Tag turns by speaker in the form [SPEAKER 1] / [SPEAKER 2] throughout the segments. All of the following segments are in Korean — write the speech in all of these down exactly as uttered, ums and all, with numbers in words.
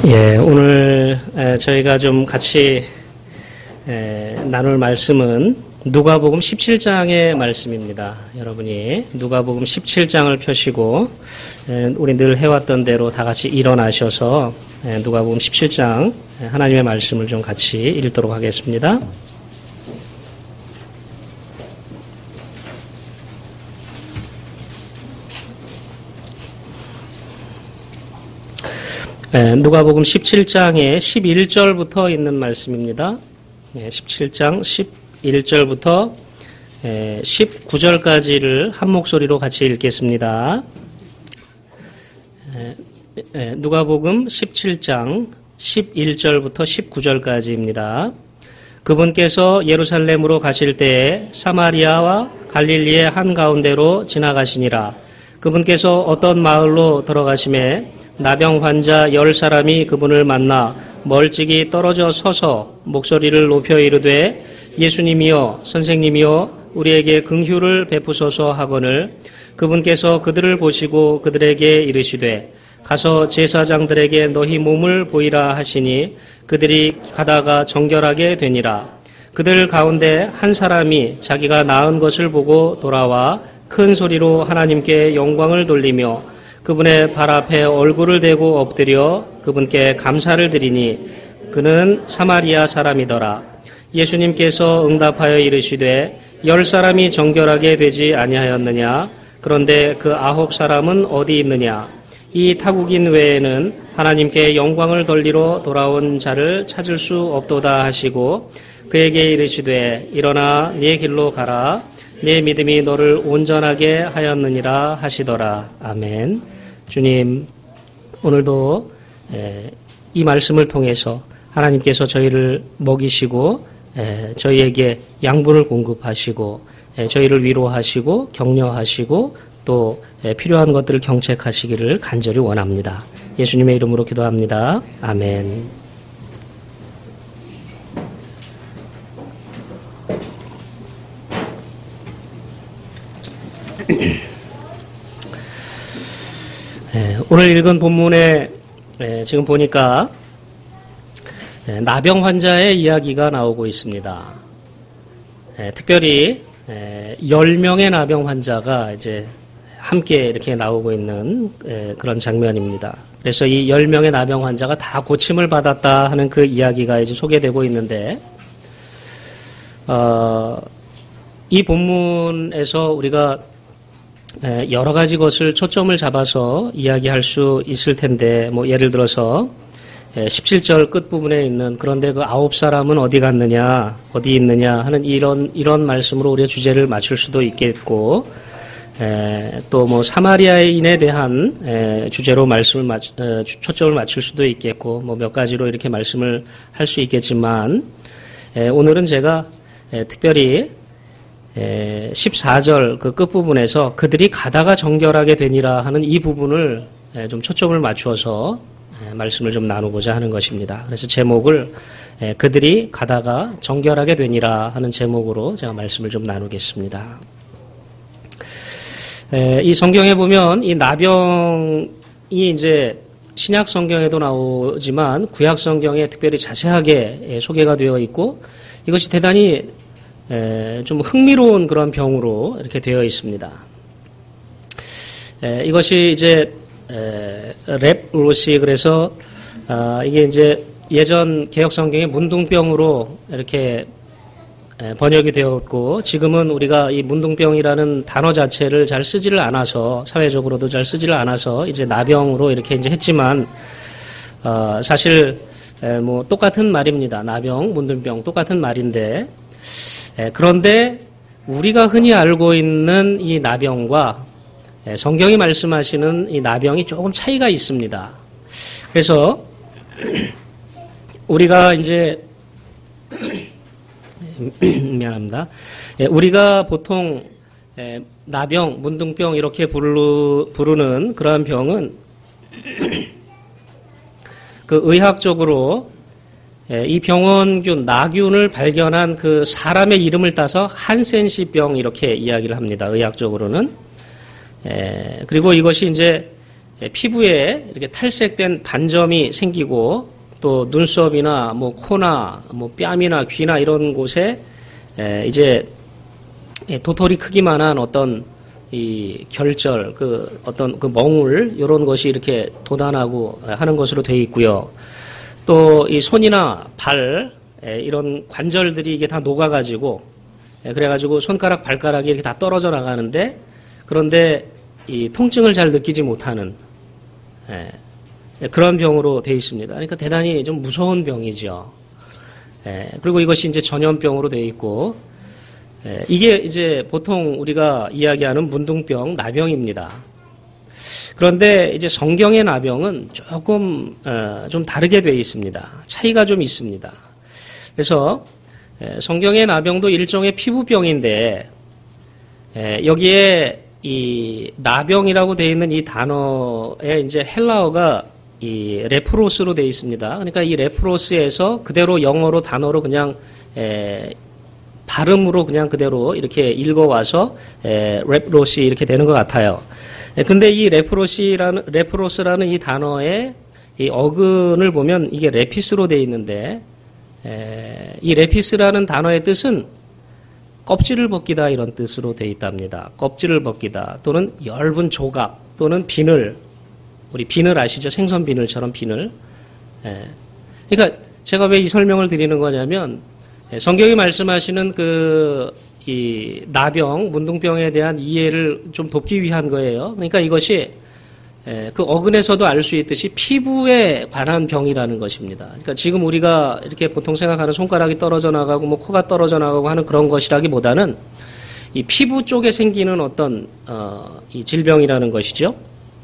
[SPEAKER 1] 예, 오늘 저희가 좀 같이 나눌 말씀은 누가복음 십칠 장의 말씀입니다. 여러분이 누가복음 십칠 장을 펴시고 우리 늘 해왔던 대로 다 같이 일어나셔서 누가복음 십칠 장 하나님의 말씀을 좀 같이 읽도록 하겠습니다. 누가복음 십칠 장의 십일 절부터 있는 말씀입니다. 십칠 장 십일 절부터 십구 절까지를 한 목소리로 같이 읽겠습니다. 누가복음 십칠 장 십일 절부터 십구 절까지입니다. 그분께서 예루살렘으로 가실 때에 사마리아와 갈릴리의 한가운데로 지나가시니라. 그분께서 어떤 마을로 들어가심에 나병 환자 열 사람이 그분을 만나 멀찍이 떨어져 서서 목소리를 높여 이르되 예수님이여 선생님이여 우리에게 긍휼을 베푸소서 하거늘 그분께서 그들을 보시고 그들에게 이르시되 가서 제사장들에게 너희 몸을 보이라 하시니 그들이 가다가 정결하게 되니라. 그들 가운데 한 사람이 자기가 나은 것을 보고 돌아와 큰 소리로 하나님께 영광을 돌리며 그분의 발 앞에 얼굴을 대고 엎드려 그분께 감사를 드리니 그는 사마리아 사람이더라. 예수님께서 응답하여 이르시되 열 사람이 정결하게 되지 아니하였느냐? 그런데 그 아홉 사람은 어디 있느냐? 이 타국인 외에는 하나님께 영광을 돌리러 돌아온 자를 찾을 수 없도다 하시고 그에게 이르시되 일어나 네 길로 가라. 내 믿음이 너를 온전하게 하였느니라 하시더라. 아멘. 주님, 오늘도 이 말씀을 통해서 하나님께서 저희를 먹이시고 저희에게 양분을 공급하시고 저희를 위로하시고 격려하시고 또 필요한 것들을 경책하시기를 간절히 원합니다. 예수님의 이름으로 기도합니다. 아멘. 네, 오늘 읽은 본문에 네, 지금 보니까 네, 나병 환자의 이야기가 나오고 있습니다. 네, 특별히 네, 열 명의 나병 환자가 이제 함께 이렇게 나오고 있는 네, 그런 장면입니다. 그래서 이 열 명의 나병 환자가 다 고침을 받았다 하는 그 이야기가 이제 소개되고 있는데, 어, 이 본문에서 우리가 여러 가지 것을 초점을 잡아서 이야기할 수 있을 텐데, 뭐 예를 들어서 십칠 절 끝부분에 있는 그런데 그 아홉 사람은 어디 갔느냐, 어디 있느냐 하는 이런 이런 말씀으로 우리의 주제를 맞출 수도 있겠고, 또 뭐 사마리아인에 대한 에, 주제로 말씀을 맞, 에, 초점을 맞출 수도 있겠고, 뭐 몇 가지로 이렇게 말씀을 할 수 있겠지만, 에, 오늘은 제가 에, 특별히 십사 절 그 끝부분에서 그들이 가다가 정결하게 되니라 하는 이 부분을 좀 초점을 맞추어서 말씀을 좀 나누고자 하는 것입니다. 그래서 제목을 그들이 가다가 정결하게 되니라 하는 제목으로 제가 말씀을 좀 나누겠습니다. 이 성경에 보면 이 나병이 이제 신약 성경에도 나오지만 구약 성경에 특별히 자세하게 소개가 되어 있고 이것이 대단히 에, 좀 흥미로운 그런 병으로 이렇게 되어 있습니다. 에, 이것이 이제 렙로시 그래서 아, 이게 이제 예전 개혁 성경의 문둥병으로 이렇게 에, 번역이 되었고 지금은 우리가 이 문둥병이라는 단어 자체를 잘 쓰지를 않아서 사회적으로도 잘 쓰지를 않아서 이제 나병으로 이렇게 이제 했지만 어, 사실 에, 뭐 똑같은 말입니다. 나병, 문둥병 똑같은 말인데. 그런데 우리가 흔히 알고 있는 이 나병과 성경이 말씀하시는 이 나병이 조금 차이가 있습니다. 그래서 우리가 이제 미안합니다. 우리가 보통 나병, 문둥병 이렇게 부르는 그러한 병은 그 의학적으로 이 병원균, 나균을 발견한 그 사람의 이름을 따서 한센시병 이렇게 이야기를 합니다. 의학적으로는. 에, 그리고 이것이 이제 피부에 이렇게 탈색된 반점이 생기고 또 눈썹이나 뭐 코나 뭐 뺨이나 귀나 이런 곳에 이제 도토리 크기만한 어떤 이 결절, 그 어떤 그 멍울 이런 것이 이렇게 돋아나고 하는 것으로 되어 있고요. 또 이 손이나 발 이런 관절들이 이게 다 녹아가지고 그래가지고 손가락, 발가락이 이렇게 다 떨어져 나가는데 그런데 이 통증을 잘 느끼지 못하는 그런 병으로 되어 있습니다. 그러니까 대단히 좀 무서운 병이죠. 그리고 이것이 이제 전염병으로 되어 있고 이게 이제 보통 우리가 이야기하는 문둥병, 나병입니다. 그런데 이제 성경의 나병은 조금 좀 다르게 되어 있습니다. 차이가 좀 있습니다. 그래서 성경의 나병도 일종의 피부병인데 여기에 이 나병이라고 되어 있는 이 단어에 이제 헬라어가 이 레프로스로 되어 있습니다. 그러니까 이 레프로스에서 그대로 영어로 단어로 그냥 에, 발음으로 그냥 그대로 이렇게 읽어와서 에, 레프로시 이렇게 되는 것 같아요. 에, 근데 이 레프로시라는 레프로스라는 이 단어의 이 어근을 보면 이게 레피스로 되어 있는데 에, 이 레피스라는 단어의 뜻은 껍질을 벗기다 이런 뜻으로 되어 있답니다. 껍질을 벗기다 또는 엷은 조각 또는 비늘, 우리 비늘 아시죠? 생선 비늘처럼 비늘. 예. 그러니까 제가 왜 이 설명을 드리는 거냐면 성경이 말씀하시는 그 이 나병, 문둥병에 대한 이해를 좀 돕기 위한 거예요. 그러니까 이것이 그 어근에서도 알 수 있듯이 피부에 관한 병이라는 것입니다. 그러니까 지금 우리가 이렇게 보통 생각하는 손가락이 떨어져 나가고 뭐 코가 떨어져 나가고 하는 그런 것이라기보다는 이 피부 쪽에 생기는 어떤 어, 이 질병이라는 것이죠.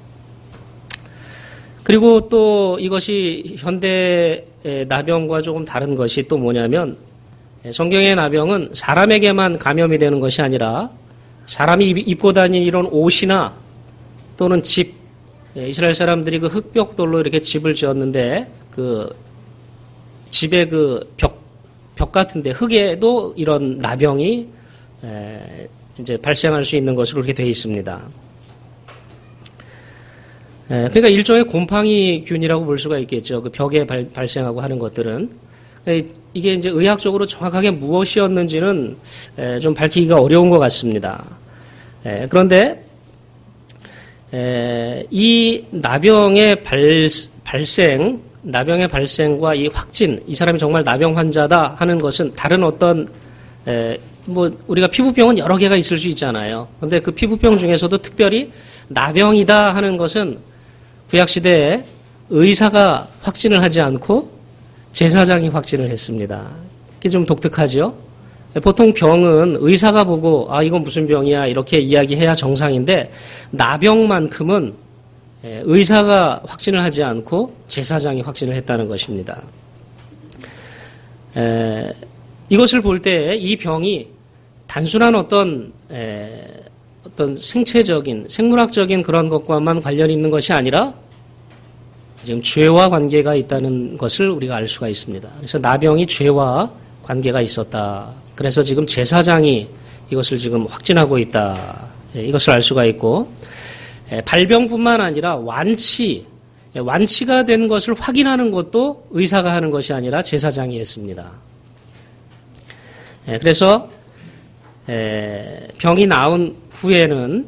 [SPEAKER 1] 그리고 또 이것이 현대 나병과 조금 다른 것이 또 뭐냐면 성경의 나병은 사람에게만 감염이 되는 것이 아니라 사람이 입고 다니는 이런 옷이나 또는 집, 이스라엘 사람들이 그 흙벽돌로 이렇게 집을 지었는데 그 집의 그 벽, 벽 같은데 흙에도 이런 나병이 이제 발생할 수 있는 것으로 그렇게 되어 있습니다. 그러니까 일종의 곰팡이균이라고 볼 수가 있겠죠. 그 벽에 발, 발생하고 하는 것들은. 이게 이제 의학적으로 정확하게 무엇이었는지는 좀 밝히기가 어려운 것 같습니다. 그런데 이 나병의 발, 발생, 나병의 발생과 이 확진, 이 사람이 정말 나병 환자다 하는 것은 다른 어떤 뭐 우리가 피부병은 여러 개가 있을 수 있잖아요. 그런데 그 피부병 중에서도 특별히 나병이다 하는 것은 구약시대에 의사가 확진을 하지 않고 제사장이 확진을 했습니다. 그게 좀 독특하죠? 보통 병은 의사가 보고 아 이건 무슨 병이야 이렇게 이야기해야 정상인데 나병만큼은 의사가 확진을 하지 않고 제사장이 확진을 했다는 것입니다. 에, 이것을 볼 때 이 병이 단순한 어떤 에, 어떤 생체적인 생물학적인 그런 것과만 관련이 있는 것이 아니라 지금 죄와 관계가 있다는 것을 우리가 알 수가 있습니다. 그래서 나병이 죄와 관계가 있었다. 그래서 지금 제사장이 이것을 지금 확진하고 있다. 이것을 알 수가 있고 발병뿐만 아니라 완치, 완치가 된 것을 확인하는 것도 의사가 하는 것이 아니라 제사장이 했습니다. 그래서 병이 나은 후에는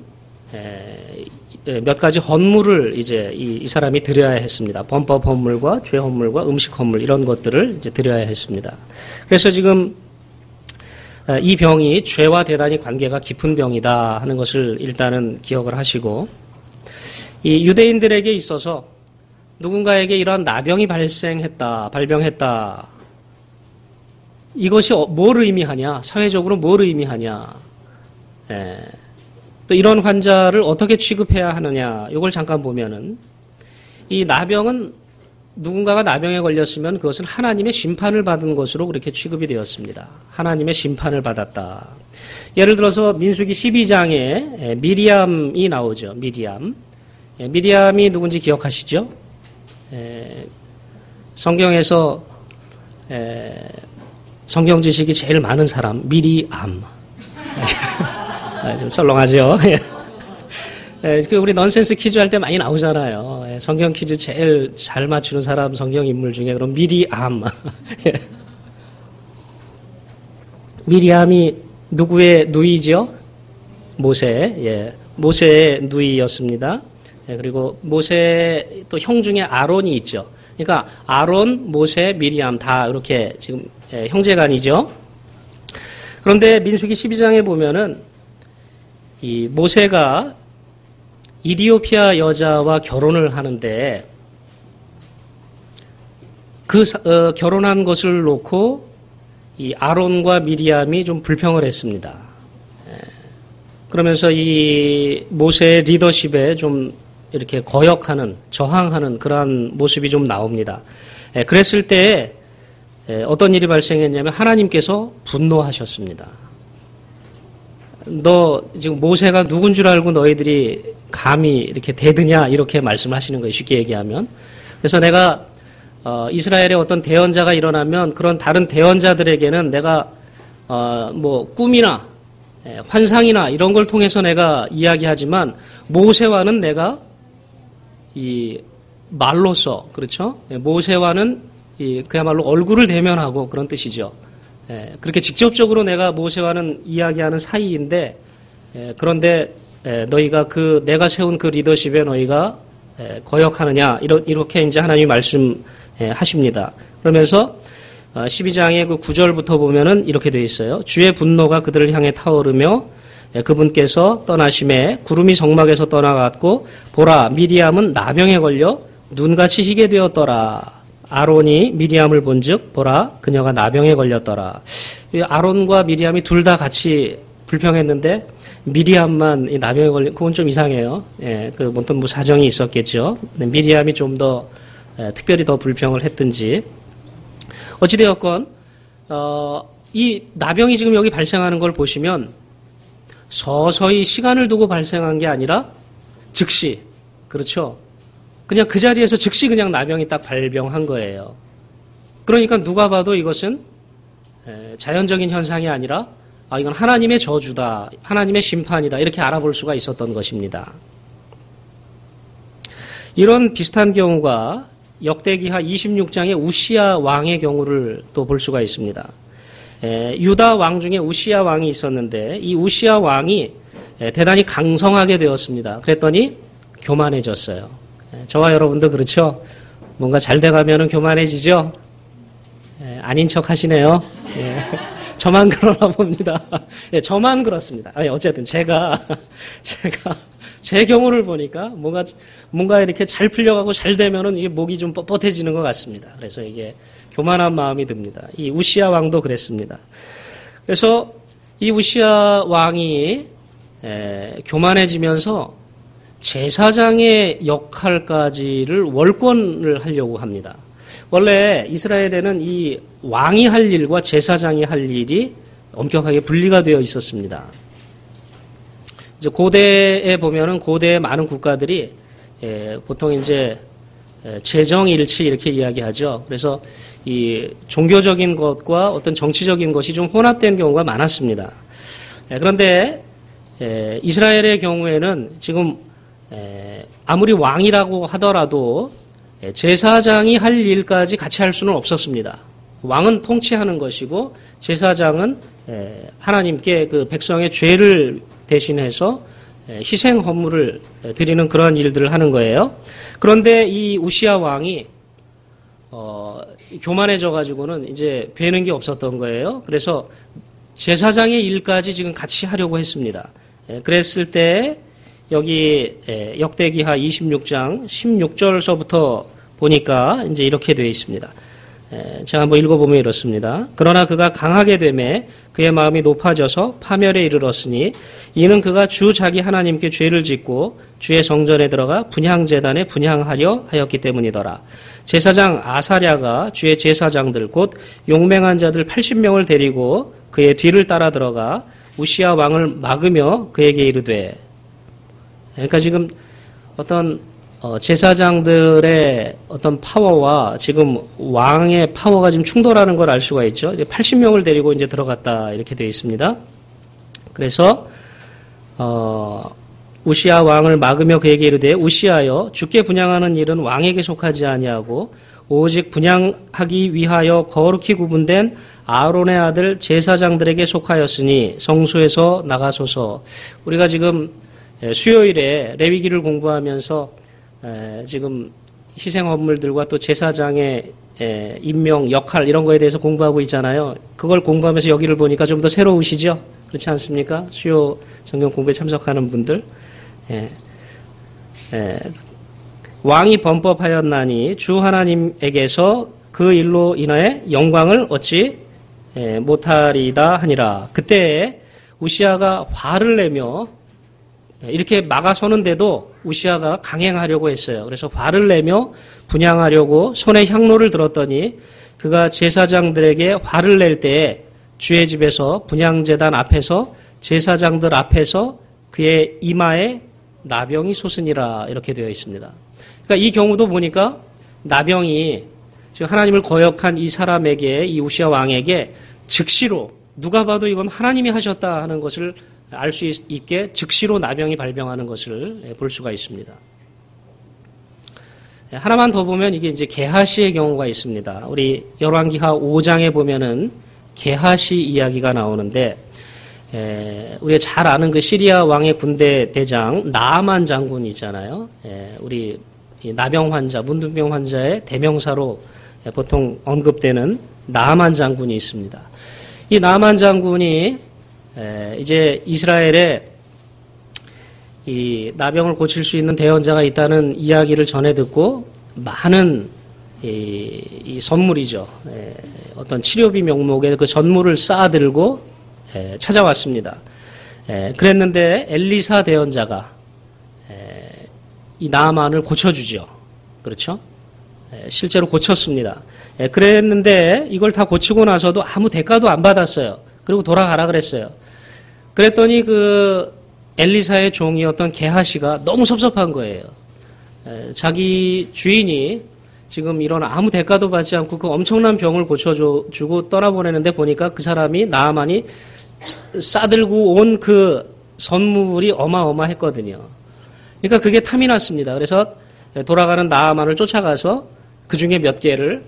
[SPEAKER 1] 몇 가지 헌물을 이제 이, 이 사람이 드려야 했습니다. 범법 헌물과 죄 헌물과 음식 헌물 이런 것들을 이제 드려야 했습니다. 그래서 지금 이 병이 죄와 대단히 관계가 깊은 병이다 하는 것을 일단은 기억을 하시고 이 유대인들에게 있어서 누군가에게 이러한 나병이 발생했다, 발병했다. 이것이 뭘 의미하냐? 사회적으로 뭘 의미하냐? 예. 또 이런 환자를 어떻게 취급해야 하느냐? 이걸 잠깐 보면은 이 나병은 누군가가 나병에 걸렸으면 그것은 하나님의 심판을 받은 것으로 그렇게 취급이 되었습니다. 하나님의 심판을 받았다. 예를 들어서 민수기 십이 장에 미리암이 나오죠. 미리암. 미리암이 누군지 기억하시죠? 성경에서 성경 지식이 제일 많은 사람 미리암. 좀 썰렁하죠. 예, 그 우리 넌센스 퀴즈 할 때 많이 나오잖아요. 예, 성경 퀴즈 제일 잘 맞추는 사람 성경 인물 중에 그럼 미리암. 예. 미리암이 누구의 누이죠? 모세. 예, 모세의 누이였습니다. 예, 그리고 모세 또 형 중에 아론이 있죠. 그러니까 아론, 모세, 미리암 다 이렇게 지금 예, 형제간이죠. 그런데 민수기 십이 장에 보면은 이 모세가 이디오피아 여자와 결혼을 하는데 그 어, 결혼한 것을 놓고 이 아론과 미리암이 좀 불평을 했습니다. 예, 그러면서 이 모세의 리더십에 좀 이렇게 거역하는, 저항하는 그러한 모습이 좀 나옵니다. 예, 그랬을 때 예, 어떤 일이 발생했냐면 하나님께서 분노하셨습니다. 너 지금 모세가 누군 줄 알고 너희들이 감히 이렇게 대드냐 이렇게 말씀하시는 거예요. 쉽게 얘기하면. 그래서 내가 어, 이스라엘의 어떤 대언자가 일어나면 그런 다른 대언자들에게는 내가 어, 뭐 꿈이나 예, 환상이나 이런 걸 통해서 내가 이야기하지만 모세와는 내가 이 말로써 그렇죠? 예, 모세와는 이 그야말로 얼굴을 대면하고 그런 뜻이죠. 예, 그렇게 직접적으로 내가 모세와는 이야기하는 사이인데 예, 그런데 예, 너희가 그 내가 세운 그 리더십에 너희가 예, 거역하느냐 이러, 이렇게 이제 하나님이 말씀하십니다. 그러면서 십이 장의 그 구 절부터 보면은 이렇게 되어 있어요. 주의 분노가 그들을 향해 타오르며 예, 그분께서 떠나심에 구름이 성막에서 떠나갔고 보라 미리암은 나병에 걸려 눈같이 희게 되었더라. 아론이 미리암을 본즉 보라 그녀가 나병에 걸렸더라. 아론과 미리암이 둘 다 같이 불평했는데 미리암만 이 나병에 걸린 그건 좀 이상해요. 예, 그 어떤 뭐 사정이 있었겠죠. 미리암이 좀 더 예, 특별히 더 불평을 했든지 어찌되었건 어, 이 나병이 지금 여기 발생하는 걸 보시면 서서히 시간을 두고 발생한 게 아니라 즉시 그렇죠. 그냥 그 자리에서 즉시 그냥 나병이 딱 발병한 거예요. 그러니까 누가 봐도 이것은 자연적인 현상이 아니라 아 이건 하나님의 저주다. 하나님의 심판이다. 이렇게 알아볼 수가 있었던 것입니다. 이런 비슷한 경우가 역대기하 이십육 장의 우시야 왕의 경우를 또 볼 수가 있습니다. 에, 유다 왕 중에 우시야 왕이 있었는데 이 우시야 왕이 에, 대단히 강성하게 되었습니다. 그랬더니 교만해졌어요. 저와 여러분도 그렇죠? 뭔가 잘 돼가면은 교만해지죠? 예, 아닌 척 하시네요. 예, 저만 그러나 봅니다. 예, 저만 그렇습니다. 아니, 어쨌든 제가, 제가, 제 경우를 보니까 뭔가, 뭔가 이렇게 잘 풀려가고 잘 되면은 이게 목이 좀 뻣뻣해지는 것 같습니다. 그래서 이게 교만한 마음이 듭니다. 이 우시야 왕도 그랬습니다. 그래서 이 우시야 왕이 에, 교만해지면서 제사장의 역할까지를 월권을 하려고 합니다. 원래 이스라엘에는 이 왕이 할 일과 제사장이 할 일이 엄격하게 분리가 되어 있었습니다. 이제 고대에 보면은 고대의 많은 국가들이 예, 보통 이제 재정일치 이렇게 이야기하죠. 그래서 이 종교적인 것과 어떤 정치적인 것이 좀 혼합된 경우가 많았습니다. 예, 그런데 예, 이스라엘의 경우에는 지금 에, 아무리 왕이라고 하더라도 에, 제사장이 할 일까지 같이 할 수는 없었습니다. 왕은 통치하는 것이고 제사장은 에, 하나님께 그 백성의 죄를 대신해서 에, 희생 헌물을 드리는 그런 일들을 하는 거예요. 그런데 이 우시야 왕이 어, 교만해져 가지고는 이제 배는 게 없었던 거예요. 그래서 제사장의 일까지 지금 같이 하려고 했습니다. 에, 그랬을 때 여기 역대기하 이십육 장 십육 절서부터 보니까 이제 이렇게 되어 있습니다. 제가 한번 읽어보면 이렇습니다. 그러나 그가 강하게 되매 그의 마음이 높아져서 파멸에 이르렀으니 이는 그가 주 자기 하나님께 죄를 짓고 주의 성전에 들어가 분향제단에 분향하려 하였기 때문이더라. 제사장 아사랴가 주의 제사장들 곧 용맹한 자들 팔십 명을 데리고 그의 뒤를 따라 들어가 우시야 왕을 막으며 그에게 이르되 그러니까 지금 어떤 제사장들의 어떤 파워와 지금 왕의 파워가 지금 충돌하는 걸 알 수가 있죠. 이제 팔십 명을 데리고 이제 들어갔다 이렇게 되어 있습니다. 그래서 어 우시아 왕을 막으며 그에게 이르되 우시아여 주께 분향하는 일은 왕에게 속하지 아니하고 오직 분향하기 위하여 거룩히 구분된 아론의 아들 제사장들에게 속하였으니 성소에서 나가소서. 우리가 지금 수요일에 레위기를 공부하면서 지금 희생헌물들과 또 제사장의 임명, 역할 이런 거에 대해서 공부하고 있잖아요. 그걸 공부하면서 여기를 보니까 좀 더 새로우시죠? 그렇지 않습니까? 수요 성경 공부에 참석하는 분들. 예. 예. 왕이 범법하였나니 주 하나님에게서 그 일로 인하여 영광을 얻지 못하리다 하니라. 그때 우시아가 화를 내며 이렇게 막아서는데도 우시아가 강행하려고 했어요. 그래서 화를 내며 분향하려고 손에 향로를 들었더니 그가 제사장들에게 화를 낼 때 주의 집에서 분향제단 앞에서 제사장들 앞에서 그의 이마에 나병이 솟으니라 이렇게 되어 있습니다. 그러니까 이 경우도 보니까 나병이 지금 하나님을 거역한 이 사람에게, 이 우시아 왕에게 즉시로 누가 봐도 이건 하나님이 하셨다 하는 것을 알 수 있게 즉시로 나병이 발병하는 것을 볼 수가 있습니다. 하나만 더 보면 이게 이제 게하시의 경우가 있습니다. 우리 열왕기하 오 장에 보면은 게하시 이야기가 나오는데, 에, 우리가 잘 아는 그 시리아 왕의 군대 대장 나아만 장군이 있잖아요. 에, 우리 나병 환자, 문둥병 환자의 대명사로 보통 언급되는 나아만 장군이 있습니다. 이 나아만 장군이 에, 이제 이스라엘에 이 나병을 고칠 수 있는 대원자가 있다는 이야기를 전해 듣고 많은 이, 이 선물이죠. 에, 어떤 치료비 명목의 그 선물을 쌓아들고 에, 찾아왔습니다. 에, 그랬는데 엘리사 대원자가 에, 이 나아만을 고쳐주죠. 그렇죠? 에, 실제로 고쳤습니다. 에, 그랬는데 이걸 다 고치고 나서도 아무 대가도 안 받았어요. 그리고 돌아가라 그랬어요. 그랬더니 그 엘리사의 종이었던 게하시가 너무 섭섭한 거예요. 에, 자기 주인이 지금 이런 아무 대가도 받지 않고 그 엄청난 병을 고쳐주고 떠나보내는데 보니까 그 사람이 나아만이 싸들고 온 그 선물이 어마어마했거든요. 그러니까 그게 탐이 났습니다. 그래서 돌아가는 나아만을 쫓아가서 그 중에 몇 개를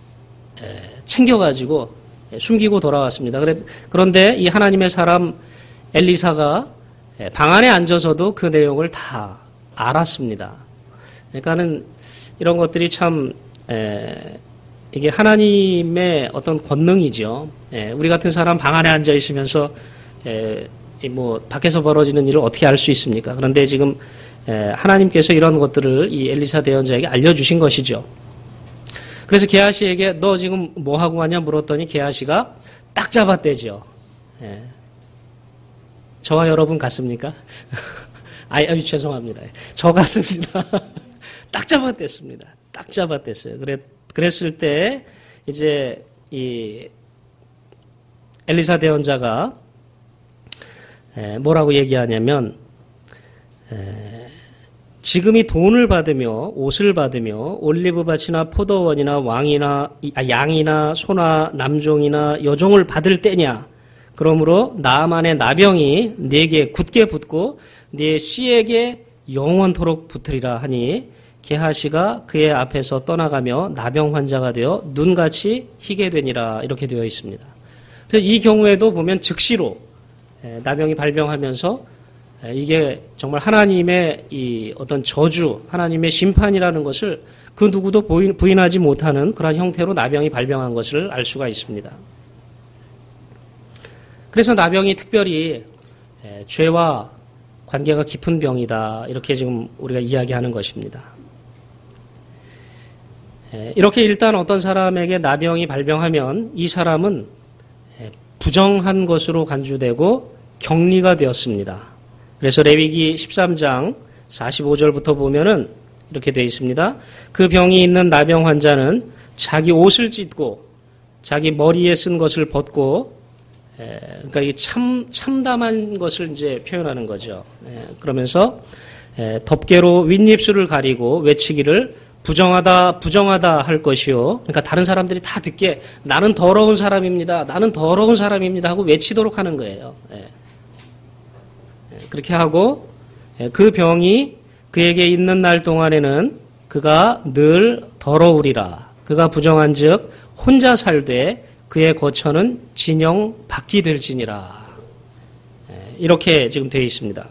[SPEAKER 1] 챙겨가지고 숨기고 돌아왔습니다. 그런데 이 하나님의 사람 엘리사가 방 안에 앉아서도 그 내용을 다 알았습니다. 그러니까는 이런 것들이 참 에, 이게 하나님의 어떤 권능이죠. 에, 우리 같은 사람 방 안에 앉아 있으면서 에, 뭐 밖에서 벌어지는 일을 어떻게 알 수 있습니까? 그런데 지금 에, 하나님께서 이런 것들을 이 엘리사 대언자에게 알려주신 것이죠. 그래서 게하시에게 너 지금 뭐 하고 가냐 물었더니 게하시가 딱 잡아떼죠. 에, 저와 여러분 같습니까? 아유, 아유 죄송합니다. 저 같습니다. 딱 잡아댔습니다. 딱 잡아댔어요. 그래, 그랬을 때, 이제, 이, 엘리사 대언자가, 에, 뭐라고 얘기하냐면, 에, 지금이 돈을 받으며, 옷을 받으며, 올리브밭이나 포도원이나 왕이나, 아, 양이나, 소나, 남종이나, 여종을 받을 때냐. 그러므로 나아만의 나병이 네게 굳게 붙고, 네 씨에게 영원토록 붙으리라 하니, 게하시가 그의 앞에서 떠나가며 나병 환자가 되어 눈같이 희게 되니라 이렇게 되어 있습니다. 그래서 이 경우에도 보면 즉시로 나병이 발병하면서 이게 정말 하나님의 이 어떤 저주, 하나님의 심판이라는 것을 그 누구도 부인하지 못하는 그런 형태로 나병이 발병한 것을 알 수가 있습니다. 그래서 나병이 특별히 죄와 관계가 깊은 병이다 이렇게 지금 우리가 이야기하는 것입니다. 이렇게 일단 어떤 사람에게 나병이 발병하면 이 사람은 부정한 것으로 간주되고 격리가 되었습니다. 그래서 레위기 십삼 장 사십오 절부터 보면은 이렇게 되어 있습니다. 그 병이 있는 나병 환자는 자기 옷을 찢고 자기 머리에 쓴 것을 벗고 그러니까 이 참 참담한 것을 이제 표현하는 거죠. 그러면서 덮개로 윗입술을 가리고 외치기를 부정하다, 부정하다 할 것이요. 그러니까 다른 사람들이 다 듣게 나는 더러운 사람입니다. 나는 더러운 사람입니다. 하고 외치도록 하는 거예요. 예. 그렇게 하고 그 병이 그에게 있는 날 동안에는 그가 늘 더러우리라. 그가 부정한 즉 혼자 살되 그의 거처는 진영 밖이 될지니라. 이렇게 지금 되어 있습니다.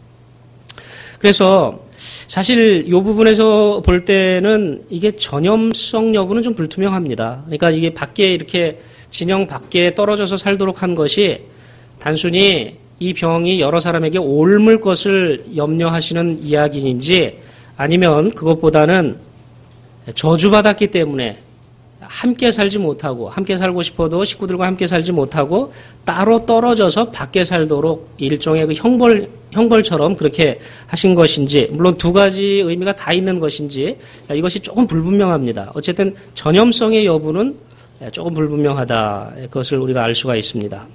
[SPEAKER 1] 그래서 사실 이 부분에서 볼 때는 이게 전염성 여부는 좀 불투명합니다. 그러니까 이게 밖에 이렇게 진영 밖에 떨어져서 살도록 한 것이 단순히 이 병이 여러 사람에게 옮을 것을 염려하시는 이야기인지 아니면 그것보다는 저주받았기 때문에 함께 살지 못하고 함께 살고 싶어도 식구들과 함께 살지 못하고 따로 떨어져서 밖에 살도록 일종의 그 형벌, 형벌처럼 그렇게 하신 것인지 물론 두 가지 의미가 다 있는 것인지 이것이 조금 불분명합니다. 어쨌든 전염성의 여부는 조금 불분명하다. 그것을 우리가 알 수가 있습니다.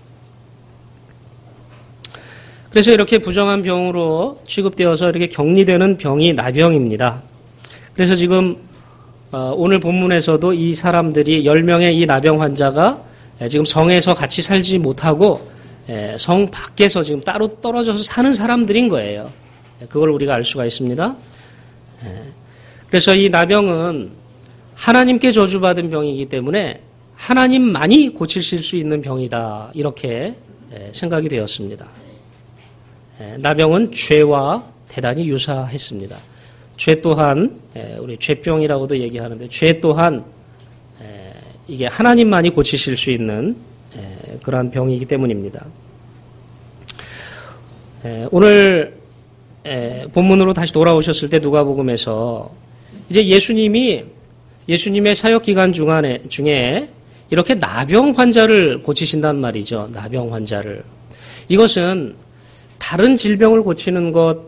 [SPEAKER 1] 그래서 이렇게 부정한 병으로 취급되어서 이렇게 격리되는 병이 나병입니다. 그래서 지금 오늘 본문에서도 이 사람들이 열 명의 이 나병 환자가 지금 성에서 같이 살지 못하고 성 밖에서 지금 따로 떨어져서 사는 사람들인 거예요. 그걸 우리가 알 수가 있습니다. 그래서 이 나병은 하나님께 저주받은 병이기 때문에 하나님만이 고치실 수 있는 병이다. 이렇게 생각이 되었습니다. 나병은 죄와 대단히 유사했습니다. 죄 또한 우리 죄병이라고도 얘기하는데 죄 또한 이게 하나님만이 고치실 수 있는 그러한 병이기 때문입니다. 오늘 본문으로 다시 돌아오셨을 때 누가복음에서 이제 예수님이 예수님의 사역 기간 중간에 중에 이렇게 나병 환자를 고치신단 말이죠. 나병 환자를. 이것은 다른 질병을 고치는 것과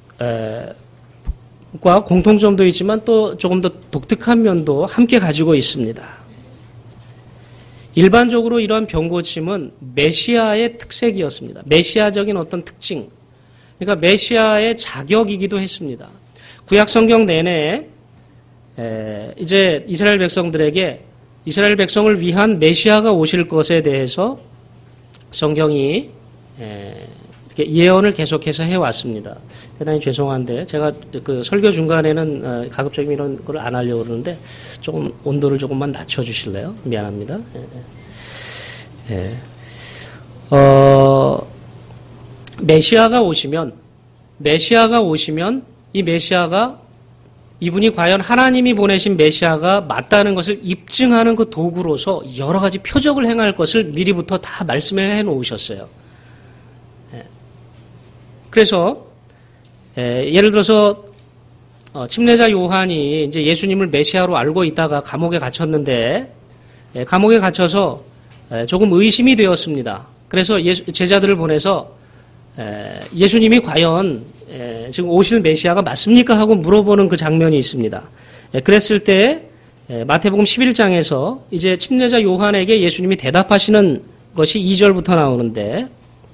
[SPEAKER 1] 공통점도 있지만 또 조금 더 독특한 면도 함께 가지고 있습니다. 일반적으로 이러한 병고침은 메시아의 특색이었습니다. 메시아적인 어떤 특징. 그러니까 메시아의 자격이기도 했습니다. 구약 성경 내내 이제 이스라엘 백성들에게 이스라엘 백성을 위한 메시아가 오실 것에 대해서 성경이 예언을 계속해서 해왔습니다. 대단히 죄송한데 제가 그 설교 중간에는 가급적이면 이런 걸 안 하려고 그러는데 조금 온도를 조금만 낮춰주실래요? 미안합니다. 예. 예. 어, 메시아가 오시면 메시아가 오시면 이 메시아가 이분이 과연 하나님이 보내신 메시아가 맞다는 것을 입증하는 그 도구로서 여러 가지 표적을 행할 것을 미리부터 다 말씀을 해 놓으셨어요. 그래서 예를 들어서 침례자 요한이 이제 예수님을 메시아로 알고 있다가 감옥에 갇혔는데 감옥에 갇혀서 조금 의심이 되었습니다. 그래서 예수, 제자들을 보내서 예수님이 과연 지금 오실 메시아가 맞습니까? 하고 물어보는 그 장면이 있습니다. 그랬을 때 마태복음 십일 장에서 이제 침례자 요한에게 예수님이 대답하시는 것이 이 절부터 나오는데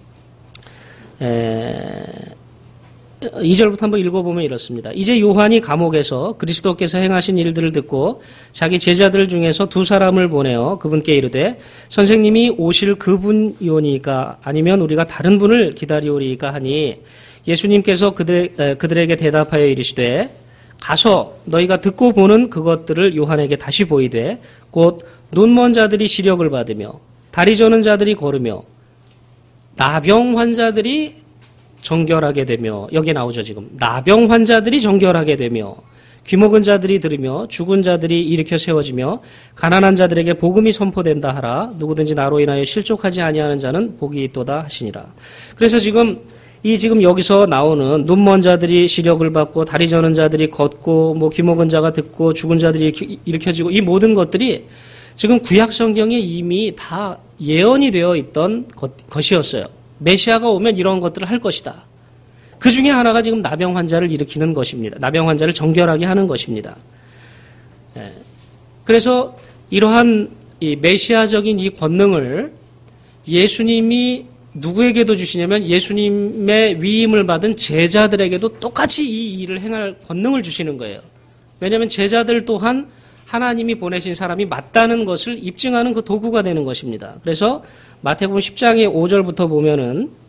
[SPEAKER 1] 이 절부터 한번 읽어보면 이렇습니다. 이제 요한이 감옥에서 그리스도께서 행하신 일들을 듣고 자기 제자들 중에서 두 사람을 보내어 그분께 이르되 선생님이 오실 그분이오니까 아니면 우리가 다른 분을 기다리오리까 하니 예수님께서 그들, 그들에게 대답하여 이르시되 가서 너희가 듣고 보는 그것들을 요한에게 다시 보이되 곧 눈먼 자들이 시력을 받으며 다리 저는 자들이 걸으며 나병 환자들이 정결하게 되며 여기에 나오죠 지금 나병 환자들이 정결하게 되며 귀먹은 자들이 들으며 죽은 자들이 일으켜 세워지며 가난한 자들에게 복음이 선포된다 하라 누구든지 나로 인하여 실족하지 아니하는 자는 복이 있도다 하시니라. 그래서 지금 이 지금 여기서 나오는 눈먼 자들이 시력을 받고 다리 저는 자들이 걷고 뭐 귀먹은 자가 듣고 죽은 자들이 일으켜지고 이 모든 것들이 지금 구약 성경에 이미 다 예언이 되어 있던 것, 것이었어요. 메시아가 오면 이런 것들을 할 것이다. 그 중에 하나가 지금 나병 환자를 일으키는 것입니다. 나병 환자를 정결하게 하는 것입니다. 예. 그래서 이러한 이 메시아적인 이 권능을 예수님이 누구에게도 주시냐면 예수님의 위임을 받은 제자들에게도 똑같이 이 일을 행할 권능을 주시는 거예요. 왜냐하면 제자들 또한 하나님이 보내신 사람이 맞다는 것을 입증하는 그 도구가 되는 것입니다. 그래서 마태복음 십 장의 오 절부터 보면은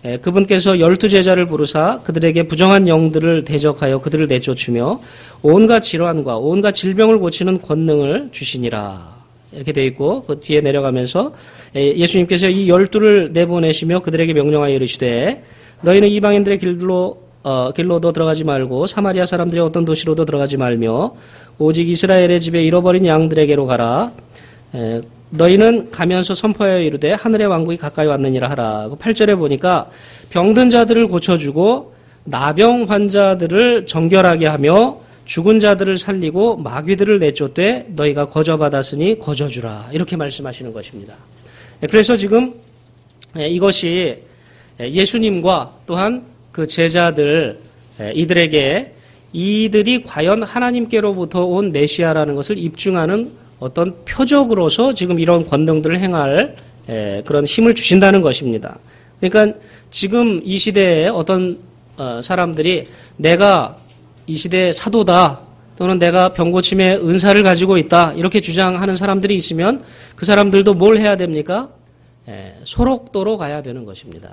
[SPEAKER 1] 에, 그분께서 열두 제자를 부르사 그들에게 부정한 영들을 대적하여 그들을 내쫓으며 온갖 질환과 온갖 질병을 고치는 권능을 주시니라. 이렇게 되어 있고 그 뒤에 내려가면서 에, 예수님께서 이 열두를 내보내시며 그들에게 명령하여 이르시되 너희는 이방인들의 길로 어, 길로도 들어가지 말고 사마리아 사람들의 어떤 도시로도 들어가지 말며 오직 이스라엘의 집에 잃어버린 양들에게로 가라. 에, 너희는 가면서 선포하여 이르되 하늘의 왕국이 가까이 왔느니라 하라. 팔 절에 보니까 병든 자들을 고쳐주고 나병 환자들을 정결하게 하며 죽은 자들을 살리고 마귀들을 내쫓되 너희가 거저받았으니 거저주라. 이렇게 말씀하시는 것입니다. 그래서 지금 이것이 예수님과 또한 그 제자들 이들에게 이들이 과연 하나님께로부터 온 메시아라는 것을 입증하는 어떤 표적으로서 지금 이런 권능들을 행할 그런 힘을 주신다는 것입니다. 그러니까 지금 이 시대에 어떤 사람들이 내가 이 시대의 사도다 또는 내가 병고침의 은사를 가지고 있다 이렇게 주장하는 사람들이 있으면 그 사람들도 뭘 해야 됩니까? 소록도로 가야 되는 것입니다.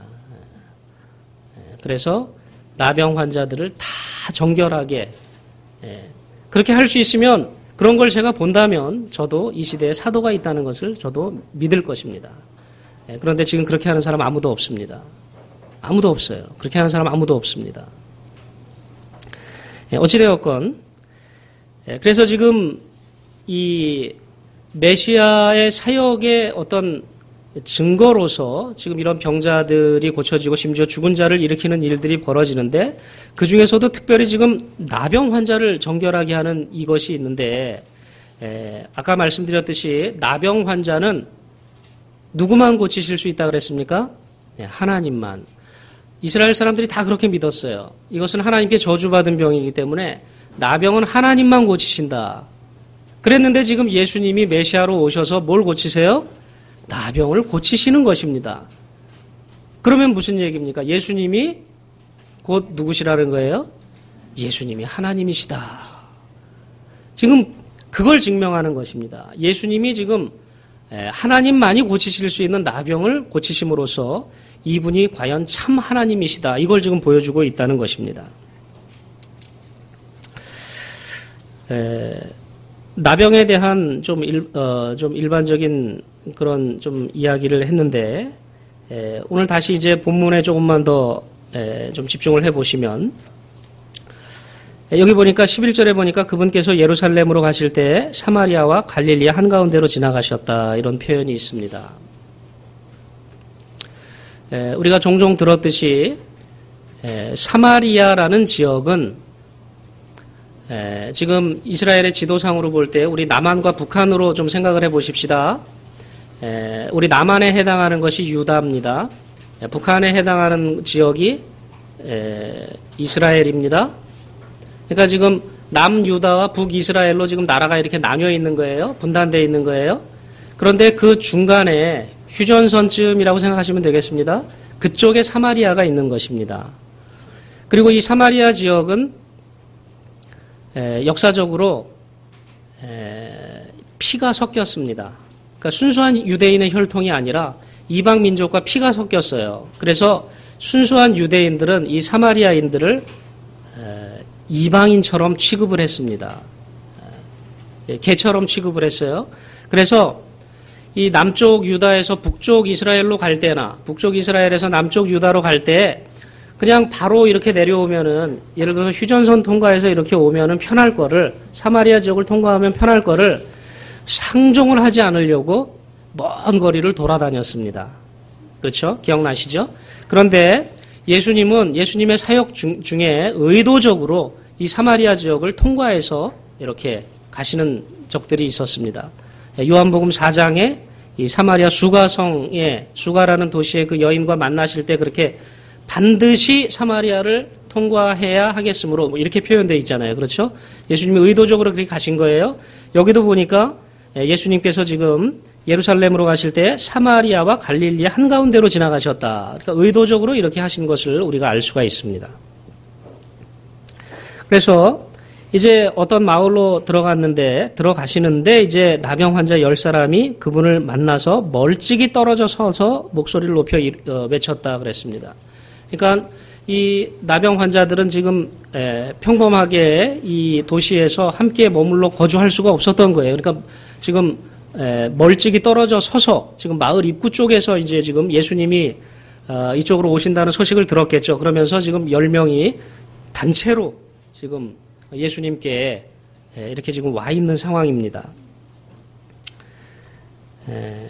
[SPEAKER 1] 그래서 나병 환자들을 다 정결하게 그렇게 할 수 있으면 그런 걸 제가 본다면 저도 이 시대에 사도가 있다는 것을 저도 믿을 것입니다. 그런데 지금 그렇게 하는 사람 아무도 없습니다. 아무도 없어요. 그렇게 하는 사람 아무도 없습니다. 어찌되었건 그래서 지금 이 메시아의 사역의 어떤 증거로서 지금 이런 병자들이 고쳐지고 심지어 죽은 자를 일으키는 일들이 벌어지는데 그 중에서도 특별히 지금 나병 환자를 정결하게 하는 이것이 있는데 에, 아까 말씀드렸듯이 나병 환자는 누구만 고치실 수 있다 그랬습니까? 네, 하나님만. 이스라엘 사람들이 다 그렇게 믿었어요. 이것은 하나님께 저주받은 병이기 때문에 나병은 하나님만 고치신다. 그랬는데 지금 예수님이 메시아로 오셔서 뭘 고치세요? 나병을 고치시는 것입니다. 그러면 무슨 얘기입니까? 예수님이 곧 누구시라는 거예요? 예수님이 하나님이시다. 지금 그걸 증명하는 것입니다. 예수님이 지금 하나님만이 고치실 수 있는 나병을 고치심으로써 이분이 과연 참 하나님이시다. 이걸 지금 보여주고 있다는 것입니다. 에, 나병에 대한 좀, 일, 어, 좀 일반적인 그런 좀 이야기를 했는데 에, 오늘 다시 이제 본문에 조금만 더 좀 집중을 해보시면 에, 여기 보니까 십일 절에 보니까 그분께서 예루살렘으로 가실 때 사마리아와 갈릴리아 한가운데로 지나가셨다 이런 표현이 있습니다. 에, 우리가 종종 들었듯이 에, 사마리아라는 지역은 에, 지금 이스라엘의 지도상으로 볼 때 우리 남한과 북한으로 좀 생각을 해보십시다. 에, 우리 남한에 해당하는 것이 유다입니다. 에, 북한에 해당하는 지역이 에, 이스라엘입니다. 그러니까 지금 남유다와 북이스라엘로 지금 나라가 이렇게 나뉘어 있는 거예요. 분단되어 있는 거예요. 그런데 그 중간에 휴전선쯤이라고 생각하시면 되겠습니다. 그쪽에 사마리아가 있는 것입니다. 그리고 이 사마리아 지역은 에, 역사적으로 에, 피가 섞였습니다. 그러니까 순수한 유대인의 혈통이 아니라 이방 민족과 피가 섞였어요. 그래서 순수한 유대인들은 이 사마리아인들을 에, 이방인처럼 취급을 했습니다. 에, 개처럼 취급을 했어요. 그래서 이 남쪽 유다에서 북쪽 이스라엘로 갈 때나 북쪽 이스라엘에서 남쪽 유다로 갈 때 그냥 바로 이렇게 내려오면은 예를 들어서 휴전선 통과해서 이렇게 오면은 편할 거를 사마리아 지역을 통과하면 편할 거를 상종을 하지 않으려고 먼 거리를 돌아다녔습니다. 그렇죠? 기억나시죠? 그런데 예수님은 예수님의 사역 중, 중에 의도적으로 이 사마리아 지역을 통과해서 이렇게 가시는 적들이 있었습니다. 요한복음 사 장에 이 사마리아 수가성에 수가라는 도시의 그 여인과 만나실 때 그렇게 반드시 사마리아를 통과해야 하겠으므로 뭐 이렇게 표현되어 있잖아요. 그렇죠? 예수님이 의도적으로 그렇게 가신 거예요. 여기도 보니까 예수님께서 지금 예루살렘으로 가실 때 사마리아와 갈릴리아 한가운데로 지나가셨다. 그러니까 의도적으로 이렇게 하신 것을 우리가 알 수가 있습니다. 그래서 이제 어떤 마을로 들어갔는데 들어가시는데 이제 나병 환자 열 사람이 그분을 만나서 멀찍이 떨어져 서서 목소리를 높여 외쳤다 그랬습니다. 그러니까 이 나병 환자들은 지금 에, 평범하게 이 도시에서 함께 머물러 거주할 수가 없었던 거예요. 그러니까 지금 에, 멀찍이 떨어져 서서 지금 마을 입구 쪽에서 이제 지금 예수님이 어, 이쪽으로 오신다는 소식을 들었겠죠. 그러면서 지금 열 명이 단체로 지금 예수님께 에, 이렇게 지금 와 있는 상황입니다. 에,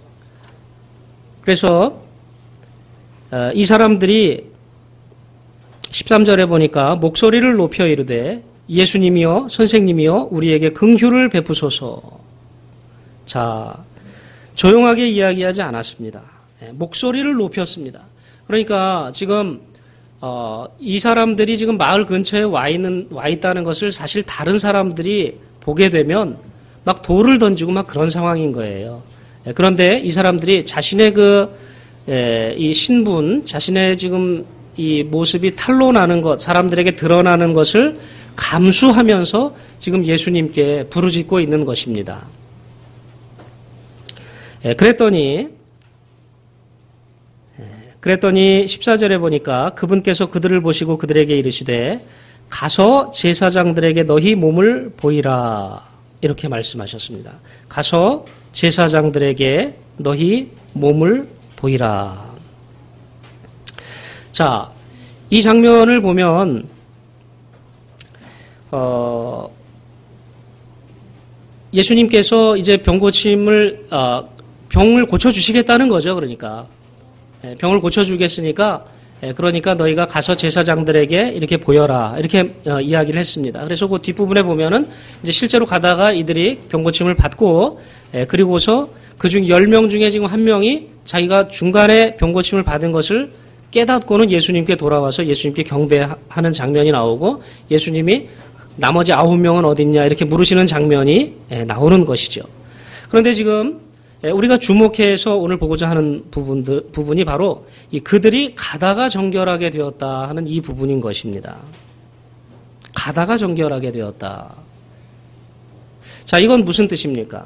[SPEAKER 1] 그래서 어, 이 사람들이 십삼 절에 보니까 목소리를 높여 이르되 예수님이여 선생님이여 우리에게 긍휼을 베푸소서. 자, 조용하게 이야기하지 않았습니다. 목소리를 높였습니다. 그러니까 지금 어, 이 사람들이 지금 마을 근처에 와 있는 와 있다는 것을 사실 다른 사람들이 보게 되면 막 돌을 던지고 막 그런 상황인 거예요. 그런데 이 사람들이 자신의 그 이 신분, 자신의 지금 이 모습이 탄로나는 것, 사람들에게 드러나는 것을 감수하면서 지금 예수님께 부르짖고 있는 것입니다. 예, 그랬더니, 예, 그랬더니 십사 절에 보니까 그분께서 그들을 보시고 그들에게 이르시되 가서 제사장들에게 너희 몸을 보이라. 이렇게 말씀하셨습니다. 가서 제사장들에게 너희 몸을 보이라. 자, 이 장면을 보면 어, 예수님께서 이제 병 고침을 어, 병을 고쳐 주시겠다는 거죠. 그러니까 병을 고쳐 주겠으니까 그러니까 너희가 가서 제사장들에게 이렇게 보여라. 이렇게 어, 이야기를 했습니다. 그래서 그 뒷부분에 보면은 이제 실제로 가다가 이들이 병 고침을 받고 에, 그리고서 그중 열 명 중에 지금 한 명이 자기가 중간에 병 고침을 받은 것을 깨닫고는 예수님께 돌아와서 예수님께 경배하는 장면이 나오고 예수님이 나머지 아홉 명은 어딨냐 이렇게 물으시는 장면이 에, 나오는 것이죠. 그런데 지금 우리가 주목해서 오늘 보고자 하는 부분들, 부분이 바로 이 그들이 가다가 정결하게 되었다 하는 이 부분인 것입니다. 가다가 정결하게 되었다. 자, 이건 무슨 뜻입니까?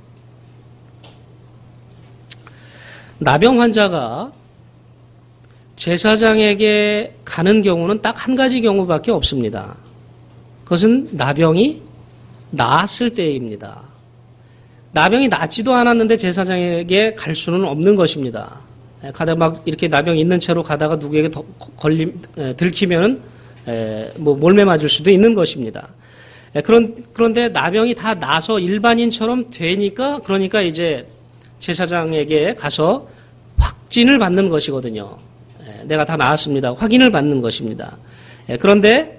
[SPEAKER 1] 나병 환자가 제사장에게 가는 경우는 딱 한 가지 경우밖에 없습니다. 그것은 나병이 나았을 때입니다. 나병이 낫지도 않았는데 제사장에게 갈 수는 없는 것입니다. 가다가 막 이렇게 나병이 있는 채로 가다가 누구에게 더 걸림, 들키면은, 뭐, 몰매 맞을 수도 있는 것입니다. 그런, 그런데 나병이 다 나서 일반인처럼 되니까, 그러니까 이제 제사장에게 가서 확진을 받는 것이거든요. 내가 다 나았습니다. 확인을 받는 것입니다. 그런데,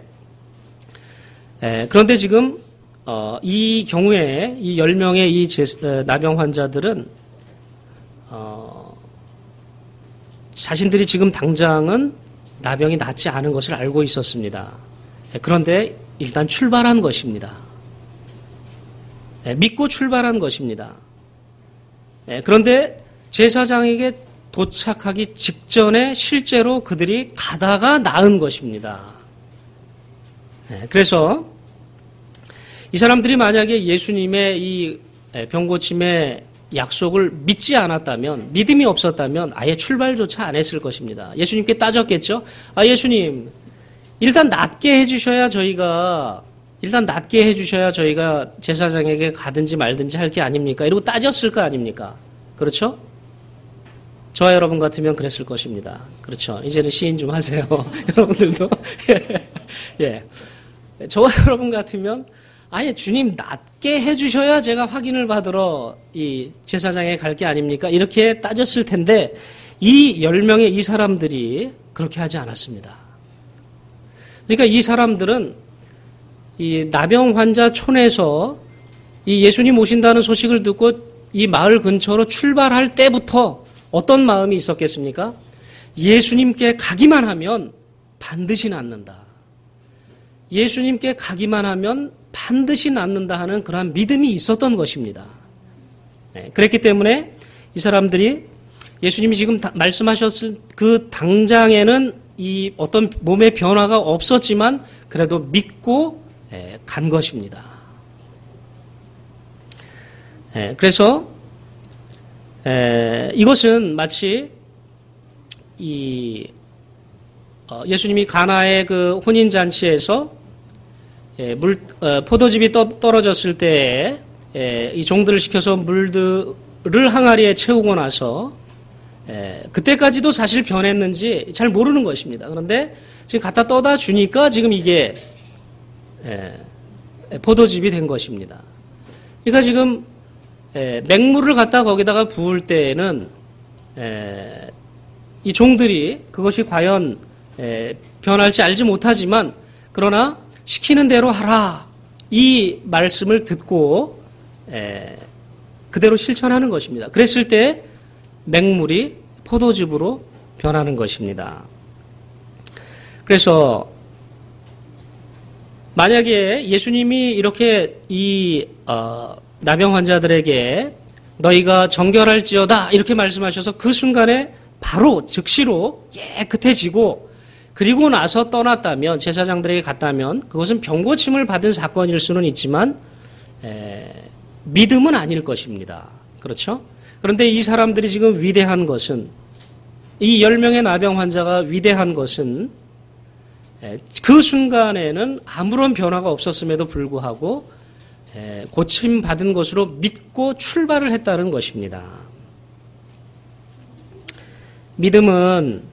[SPEAKER 1] 그런데 지금, 어, 이 경우에 이 열 명의 이 제, 나병 환자들은 어, 자신들이 지금 당장은 나병이 낫지 않은 것을 알고 있었습니다. 그런데 일단 출발한 것입니다. 믿고 출발한 것입니다. 그런데 제사장에게 도착하기 직전에 실제로 그들이 가다가 나은 것입니다. 그래서 이 사람들이 만약에 예수님의 이 병고침의 약속을 믿지 않았다면, 믿음이 없었다면 아예 출발조차 안 했을 것입니다. 예수님께 따졌겠죠? 아, 예수님, 일단 낫게 해주셔야 저희가, 일단 낫게 해주셔야 저희가 제사장에게 가든지 말든지 할 게 아닙니까? 이러고 따졌을 거 아닙니까? 그렇죠? 저와 여러분 같으면 그랬을 것입니다. 그렇죠? 이제는 시인 좀 하세요. 여러분들도. 예. 저와 여러분 같으면 아예 주님 낫게 해주셔야 제가 확인을 받으러 이 제사장에 갈 게 아닙니까? 이렇게 따졌을 텐데 이 열 명의 이 사람들이 그렇게 하지 않았습니다. 그러니까 이 사람들은 이 나병 환자 촌에서 이 예수님 오신다는 소식을 듣고 이 마을 근처로 출발할 때부터 어떤 마음이 있었겠습니까? 예수님께 가기만 하면 반드시 낫는다. 예수님께 가기만 하면 반드시 낫는다 하는 그러한 믿음이 있었던 것입니다. 네, 그랬기 때문에 이 사람들이 예수님이 지금 다, 말씀하셨을 그 당장에는 이 어떤 몸의 변화가 없었지만 그래도 믿고 예, 간 것입니다. 예, 그래서 에, 이것은 마치 이 예수님이 가나의 그 혼인 잔치에서 예, 물 어, 포도즙이 떠, 떨어졌을 때에 예, 이 종들을 시켜서 물들을 항아리에 채우고 나서 예, 그때까지도 사실 변했는지 잘 모르는 것입니다. 그런데 지금 갖다 떠다 주니까 지금 이게 예, 포도즙이 된 것입니다. 그러니까 지금 예, 맹물을 갖다 거기다가 부을 때에는 예, 이 종들이 그것이 과연 예, 변할지 알지 못하지만 그러나 시키는 대로 하라 이 말씀을 듣고 에, 그대로 실천하는 것입니다. 그랬을 때 맹물이 포도즙으로 변하는 것입니다. 그래서 만약에 예수님이 이렇게 이 어, 나병 환자들에게 너희가 정결할지어다 이렇게 말씀하셔서 그 순간에 바로 즉시로 깨끗해지고 그리고 나서 떠났다면 제사장들에게 갔다면 그것은 병고침을 받은 사건일 수는 있지만 에, 믿음은 아닐 것입니다. 그렇죠? 그런데 이 사람들이 지금 위대한 것은 이 열 명의 나병 환자가 위대한 것은 에, 그 순간에는 아무런 변화가 없었음에도 불구하고 에, 고침받은 것으로 믿고 출발을 했다는 것입니다. 믿음은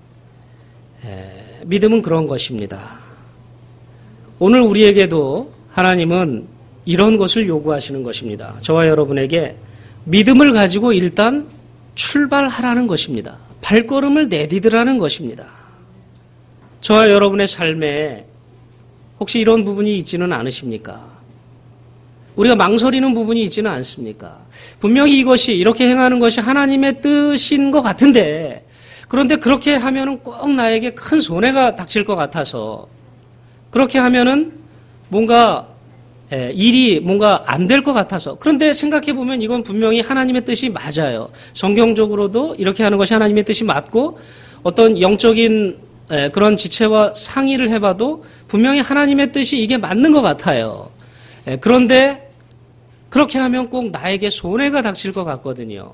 [SPEAKER 1] 에, 믿음은 그런 것입니다. 오늘 우리에게도 하나님은 이런 것을 요구하시는 것입니다. 저와 여러분에게 믿음을 가지고 일단 출발하라는 것입니다. 발걸음을 내디디라는 것입니다. 저와 여러분의 삶에 혹시 이런 부분이 있지는 않으십니까? 우리가 망설이는 부분이 있지는 않습니까? 분명히 이것이 이렇게 행하는 것이 하나님의 뜻인 것 같은데 그런데 그렇게 하면은 꼭 나에게 큰 손해가 닥칠 것 같아서 그렇게 하면은 뭔가 일이 뭔가 안 될 것 같아서 그런데 생각해 보면 이건 분명히 하나님의 뜻이 맞아요. 성경적으로도 이렇게 하는 것이 하나님의 뜻이 맞고 어떤 영적인 그런 지체와 상의를 해봐도 분명히 하나님의 뜻이 이게 맞는 것 같아요. 그런데 그렇게 하면 꼭 나에게 손해가 닥칠 것 같거든요.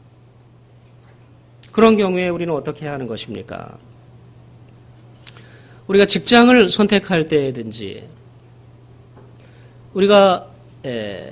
[SPEAKER 1] 그런 경우에 우리는 어떻게 하는 것입니까? 우리가 직장을 선택할 때든지 우리가 에,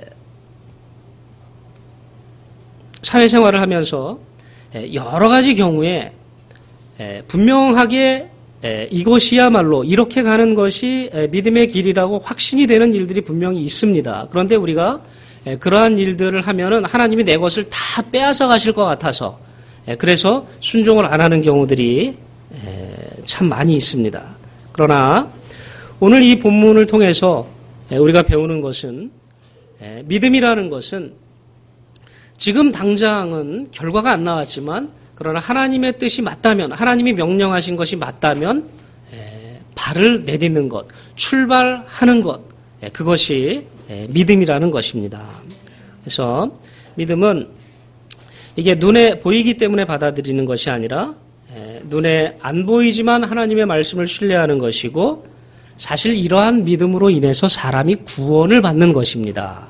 [SPEAKER 1] 사회생활을 하면서 에, 여러 가지 경우에 에, 분명하게 에, 이것이야말로 이렇게 가는 것이 에, 믿음의 길이라고 확신이 되는 일들이 분명히 있습니다. 그런데 우리가 에, 그러한 일들을 하면은 하나님이 내 것을 다 빼앗아 가실 것 같아서 그래서 순종을 안 하는 경우들이 참 많이 있습니다. 그러나 오늘 이 본문을 통해서 우리가 배우는 것은 믿음이라는 것은 지금 당장은 결과가 안 나왔지만 그러나 하나님의 뜻이 맞다면 하나님이 명령하신 것이 맞다면 발을 내딛는 것, 출발하는 것 그것이 믿음이라는 것입니다. 그래서 믿음은 이게 눈에 보이기 때문에 받아들이는 것이 아니라 눈에 안 보이지만 하나님의 말씀을 신뢰하는 것이고 사실 이러한 믿음으로 인해서 사람이 구원을 받는 것입니다.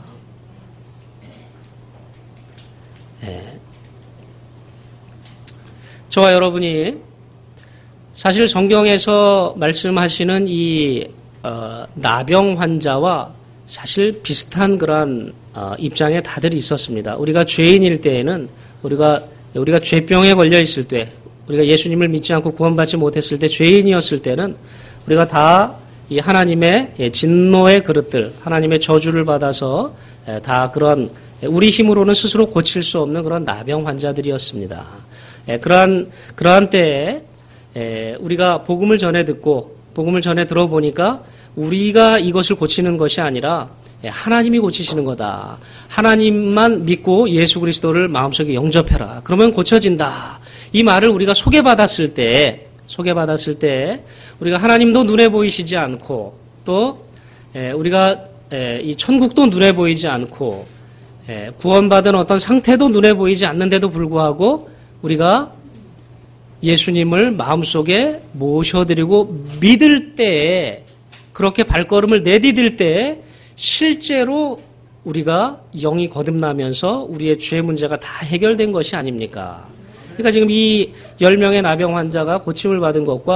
[SPEAKER 1] 저와 여러분이 사실 성경에서 말씀하시는 이 어, 나병 환자와 사실 비슷한 그런 어, 입장에 다들 있었습니다. 우리가 죄인일 때에는 우리가 우리가 죄병에 걸려 있을 때, 우리가 예수님을 믿지 않고 구원받지 못했을 때, 죄인이었을 때는 우리가 다 이 하나님의 진노의 그릇들, 하나님의 저주를 받아서 다 그런 우리 힘으로는 스스로 고칠 수 없는 그런 나병 환자들이었습니다. 그러한 그러한 때에 우리가 복음을 전해 듣고 복음을 전해 들어보니까 우리가 이것을 고치는 것이 아니라 하나님이 고치시는 거다. 하나님만 믿고 예수 그리스도를 마음속에 영접해라. 그러면 고쳐진다. 이 말을 우리가 소개받았을 때, 소개받았을 때 우리가 하나님도 눈에 보이시지 않고 또 우리가 이 천국도 눈에 보이지 않고 구원받은 어떤 상태도 눈에 보이지 않는데도 불구하고 우리가 예수님을 마음속에 모셔드리고 믿을 때에 그렇게 발걸음을 내디딜 때에 실제로 우리가 영이 거듭나면서 우리의 죄 문제가 다 해결된 것이 아닙니까? 그러니까 지금 이 열 명의 나병 환자가 고침을 받은 것과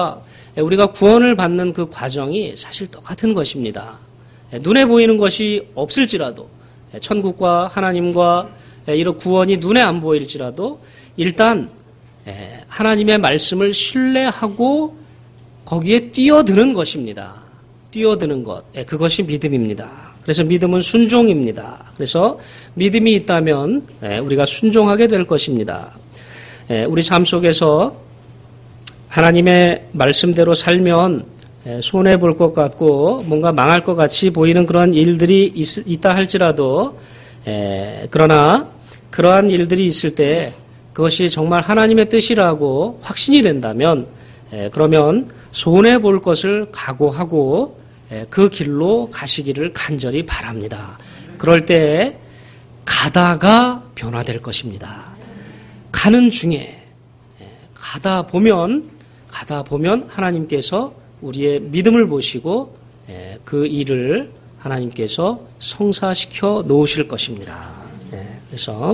[SPEAKER 1] 우리가 구원을 받는 그 과정이 사실 똑같은 것입니다. 눈에 보이는 것이 없을지라도 천국과 하나님과 이런 구원이 눈에 안 보일지라도 일단 하나님의 말씀을 신뢰하고 거기에 뛰어드는 것입니다. 뛰어드는 것. 그것이 믿음입니다. 그래서 믿음은 순종입니다. 그래서 믿음이 있다면 우리가 순종하게 될 것입니다. 우리 삶 속에서 하나님의 말씀대로 살면 손해볼 것 같고 뭔가 망할 것 같이 보이는 그런 일들이 있, 있다 할지라도 그러나 그러한 일들이 있을 때 그것이 정말 하나님의 뜻이라고 확신이 된다면 그러면 손해볼 것을 각오하고 그 길로 가시기를 간절히 바랍니다. 그럴 때 가다가 변화될 것입니다. 가는 중에 가다 보면 가다 보면 하나님께서 우리의 믿음을 보시고 그 일을 하나님께서 성사시켜 놓으실 것입니다. 그래서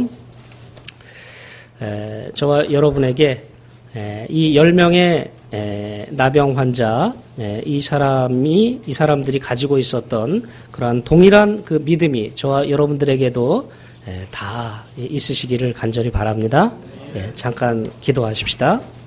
[SPEAKER 1] 저와 여러분에게 이 열 명의 나병 환자, 이 사람이, 이 사람들이 가지고 있었던 그러한 동일한 그 믿음이 저와 여러분들에게도 다 있으시기를 간절히 바랍니다. 잠깐 기도하십시다.